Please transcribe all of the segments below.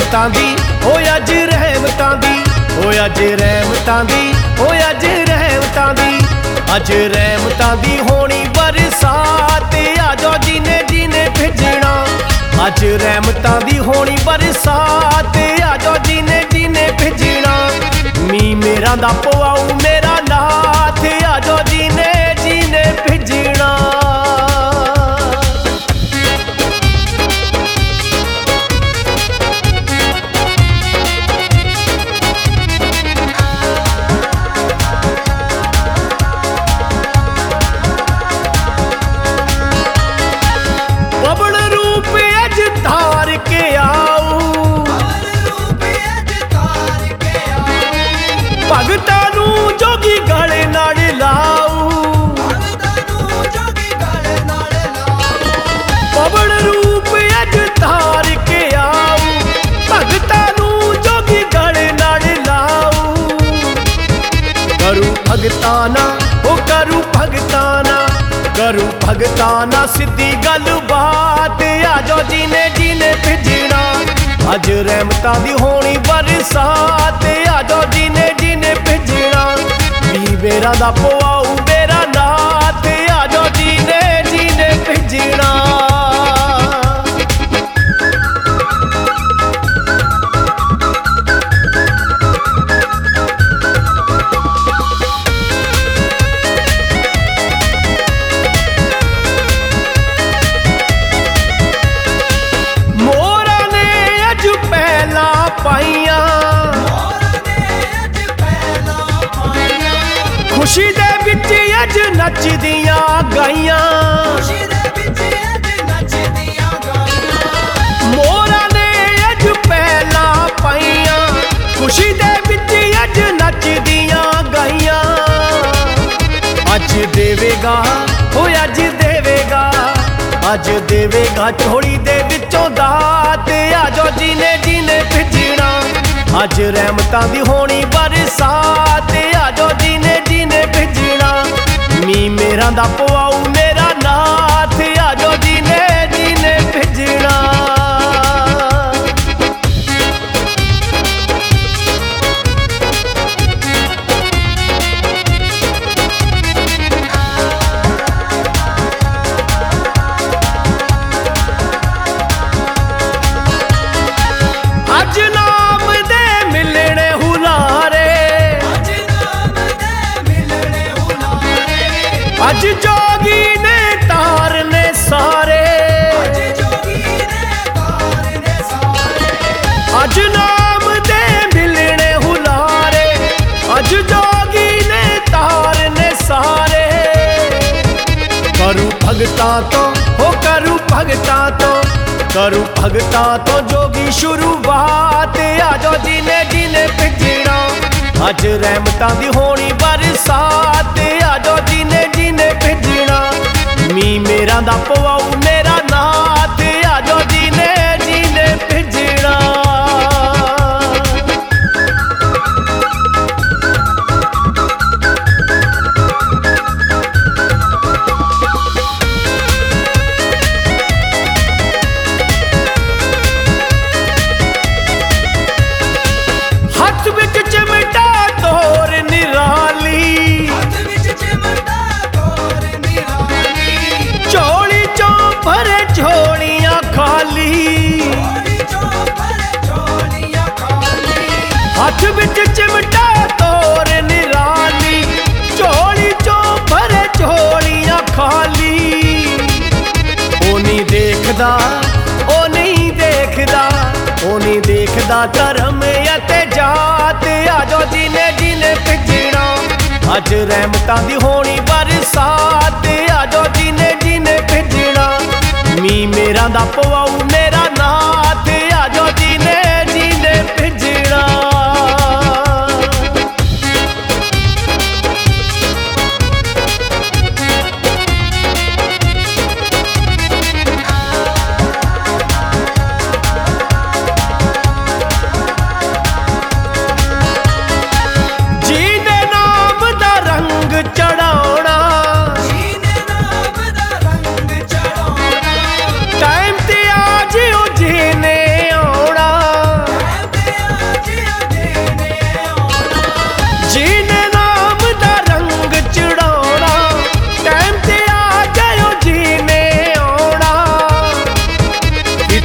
रहमतां दी हो अज रहमतां दी हो अज रहमतां दी हो अज रहमतां दी अज रहमतां दी होनी बरसात आजो जिने जिने भिजना अज रहमतां दी होनी बरसात आजो जिने जिने भिजना मी मेरा दा पवाऊ मेरा नाथ आजो जिने जिने भिजना भगतां नूं जोगी गले नाल लाऊ पवन रूप अज धार के आऊ भगतां नूं जोगी गले नाल लाऊ करूं भगताना ओ करूं भगताना करूं भगताना सिद्धी गल बात आजो जिने जिने भिजना अज रहमतां दी होनी बरसात आजो जिने जिने भिजना भी मेरा दा पवाऊ मेरा नाथ आजो जिने जिने भिजना खुशी दे विच अज नचदियां गाइयां मोरा ने अज पहला पाइयां खुशी दे विच अज नचदियां गाइयां अज देवेगा हो अज देवेगा अज देवेगा झोली दे विचों दात आजो जिने जिने भिजना अज रहमतां दी होनी बरसात आजो जिने जिने भिजना मी मेरा दा पवाऊ मेरा नाथ आजो जिने जिने भिजना अज नाम दे मिलने हुलारे अज जोगी ने तारने सारे अज नाम दे मिलने हुलारे अज जोगी ने तारने सारे करूं भगतां तो हो करूं भगतां तो करूं भगतां तो जोगी शुरुआत आजो जिने जिने भिजना अज रहमतां दी होनी बरसात आजो जिने जिने भिजना मी मेरा दा पवाऊ मेरा नाथ आजो जिने जिने भिजना हथ विच चिमटा तोर निराली चोली चो भरे झोलियां खाली हथ विच चिमटा तोर निराली चोली चो भरे झोलियां खाली ओ नहीं देखदा ओ नहीं देखदा ओ नहीं देखदा धर्म अते जात आजो जिने जिने भिजना अज रहमतां दी होनी बरसात आजो जिने जिने भिजना मी मेरा दा पवाऊ मेरा नाथ आजो जिने जिने भिजना टाइम ते आज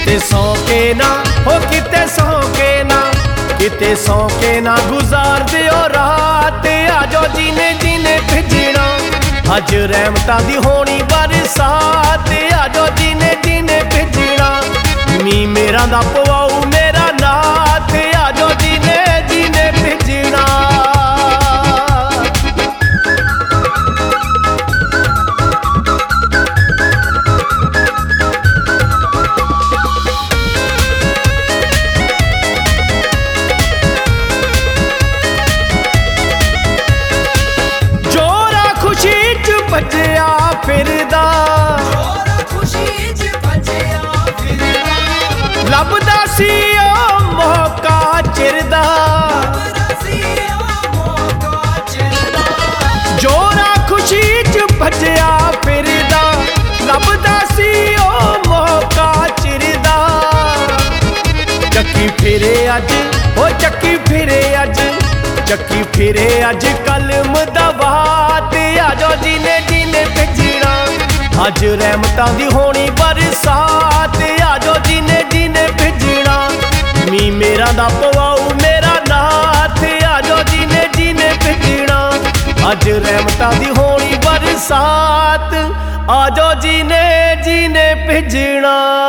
किते सौ के ना हो किते सौ के ना, किते सौ के ना गुजार दियो रात। आजो जीने जीने भिजणा अज रहमतां दी होनी बरसात। आजो जीने जीने भिजणा मी मेरा दा पवाऊ मेरा नाथ। आजो जीने जीने भिजणा। भजया फिरदा लभदा सी ओ मौका चिरदा। जोरा खुशी च भजया फिरदा लभदा सी ओ मौका चिरदा। चक्की फिरे अज ओ चक्की फिरे अज, चक्की फिरे अज कलम दवात। आजो जीने जीने भिजणा अज रहमतां दी होनी बरसात। आजो जीने जीने भिजणा मी मेरा दा पवाऊ मेरा नाथ। आजो जीने जीने भिजणा अज रहमतां दी होनी बरसात। आजो जीने जीने भिजणा।